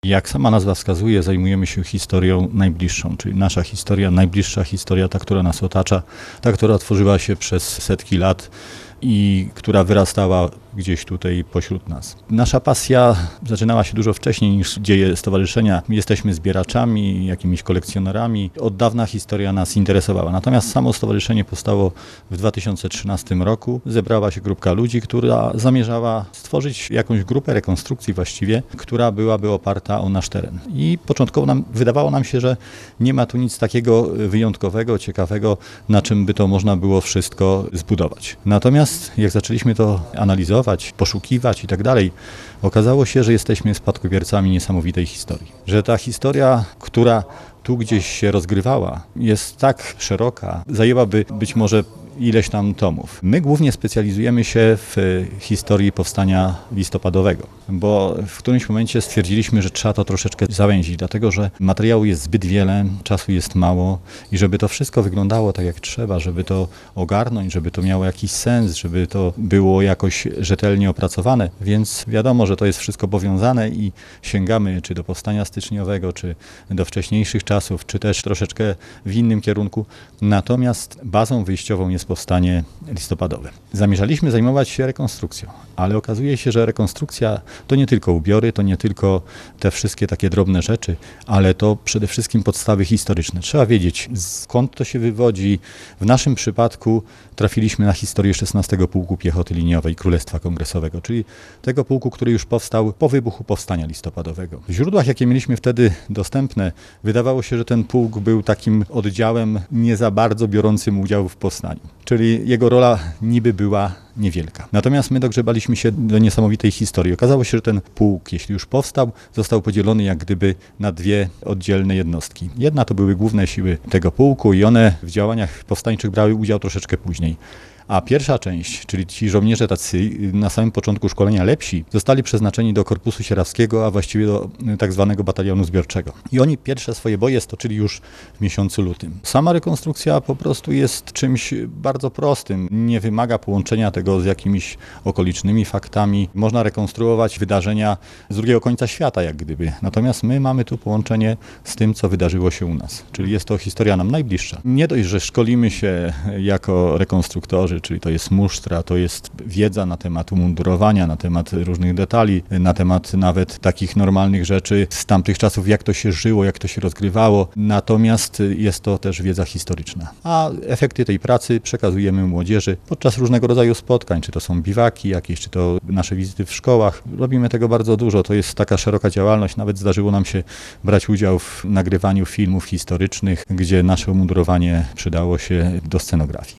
Jak sama nazwa wskazuje, zajmujemy się historią najbliższą, czyli nasza historia, najbliższa historia, ta, która nas otacza, ta, która tworzyła się przez setki lat i która wyrastała gdzieś tutaj pośród nas. Nasza pasja zaczynała się dużo wcześniej niż dzieje stowarzyszenia. Jesteśmy zbieraczami, jakimiś kolekcjonerami. Od dawna historia nas interesowała. Natomiast samo stowarzyszenie powstało w 2013 roku. Zebrała się grupka ludzi, która zamierzała stworzyć jakąś grupę rekonstrukcji właściwie, która byłaby oparta o nasz teren. I początkowo wydawało nam się, że nie ma tu nic takiego wyjątkowego, ciekawego, na czym by to można było wszystko zbudować. Natomiast jak zaczęliśmy to analizować, poszukiwać i tak dalej, okazało się, że jesteśmy spadkobiercami niesamowitej historii. Że ta historia, która tu gdzieś się rozgrywała, jest tak szeroka, zajęłaby być może ileś tam tomów. My głównie specjalizujemy się w historii powstania listopadowego, bo w którymś momencie stwierdziliśmy, że trzeba to troszeczkę zawęzić, dlatego że materiału jest zbyt wiele, czasu jest mało i żeby to wszystko wyglądało tak jak trzeba, żeby to ogarnąć, żeby to miało jakiś sens, żeby to było jakoś rzetelnie opracowane, więc wiadomo, że to jest wszystko powiązane i sięgamy czy do powstania styczniowego, czy do wcześniejszych czasów, czy też troszeczkę w innym kierunku. Natomiast bazą wyjściową jest powstanie listopadowe. Zamierzaliśmy zajmować się rekonstrukcją, ale okazuje się, że rekonstrukcja to nie tylko ubiory, to nie tylko te wszystkie takie drobne rzeczy, ale to przede wszystkim podstawy historyczne. Trzeba wiedzieć, skąd to się wywodzi. W naszym przypadku trafiliśmy na historię XVI Pułku Piechoty Liniowej Królestwa Kongresowego, czyli tego pułku, który już powstał po wybuchu powstania listopadowego. W źródłach, jakie mieliśmy wtedy dostępne, wydawało się, że ten pułk był takim oddziałem nie za bardzo biorącym udział w powstaniu. Czyli jego rola niby była niewielka. Natomiast my dogrzebaliśmy się do niesamowitej historii. Okazało się, że ten pułk, jeśli już powstał, został podzielony jak gdyby na dwie oddzielne jednostki. Jedna to były główne siły tego pułku i one w działaniach powstańczych brały udział troszeczkę później. A pierwsza część, czyli ci żołnierze tacy na samym początku szkolenia lepsi, zostali przeznaczeni do Korpusu Sierawskiego, a właściwie do tak zwanego batalionu zbiorczego. I oni pierwsze swoje boje stoczyli już w miesiącu lutym. Sama rekonstrukcja po prostu jest czymś bardzo prostym. Nie wymaga połączenia tego z jakimiś okolicznymi faktami. Można rekonstruować wydarzenia z drugiego końca świata, jak gdyby. Natomiast my mamy tu połączenie z tym, co wydarzyło się u nas. Czyli jest to historia nam najbliższa. Nie dość, że szkolimy się jako rekonstruktorzy, czyli to jest musztra, to jest wiedza na temat umundurowania, na temat różnych detali, na temat nawet takich normalnych rzeczy z tamtych czasów, jak to się żyło, jak to się rozgrywało. Natomiast jest to też wiedza historyczna. A efekty tej pracy przekazujemy młodzieży podczas różnego rodzaju spotkań, czy to są biwaki jakieś, czy to nasze wizyty w szkołach. Robimy tego bardzo dużo, to jest taka szeroka działalność. Nawet zdarzyło nam się brać udział w nagrywaniu filmów historycznych, gdzie nasze umundurowanie przydało się do scenografii.